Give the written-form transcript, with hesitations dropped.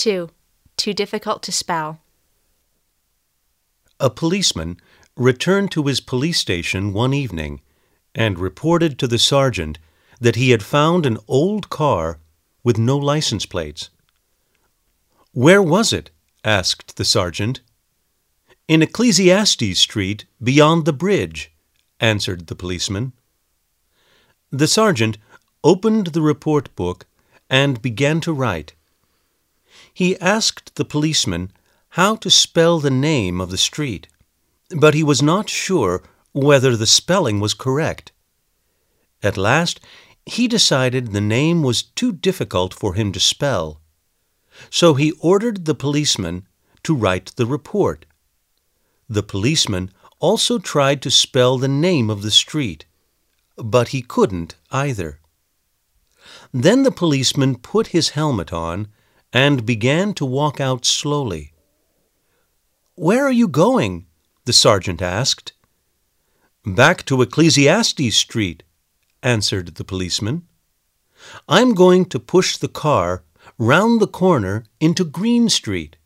2. Too difficult to spell. A policeman returned to his police station one evening and reported to the sergeant that he had found an old car with no license plates. "Where was it?" asked the sergeant. "In Ecclesiastes Street, beyond the bridge," answered the policeman. The sergeant opened the report book and began to write. He asked the policeman how to spell the name of the street, but he was not sure whether the spelling was correct. At last, he decided the name was too difficult for him to spell, so he ordered the policeman to write the report. The policeman also tried to spell the name of the street, but he couldn't either. Then the policeman put his helmet on and began to walk out slowly. "Where are you going?" the sergeant asked. "Back to Ecclesiastes Street," answered the policeman. "I'm going to push the car round the corner into Green Street."